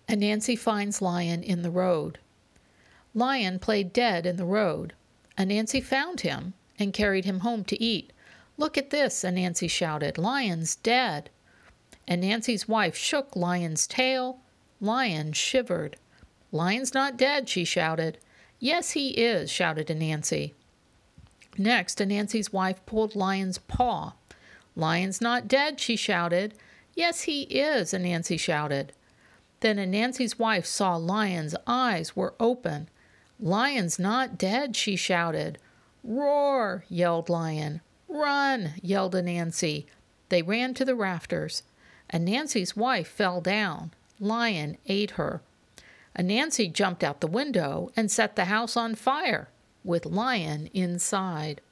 Anansi finds Lion in the road. Lion played dead in the road. Anansi found him and carried him home to eat. "Look at this," Anansi shouted. "Lion's dead." Anansi's wife shook Lion's tail. Lion shivered. "Lion's not dead," she shouted. "Yes, he is," shouted Anansi. Next, Anansi's wife pulled Lion's paw. "Lion's not dead," she shouted. "Yes, he is," Anansi shouted. Then Anansi's wife saw Lion's eyes were open. "Lion's not dead," she shouted. "Roar!" yelled Lion. "Run!" yelled Anansi. They ran to the rafters. Anansi's wife fell down. Lion ate her. Anansi jumped out the window and set the house on fire, with Lion inside.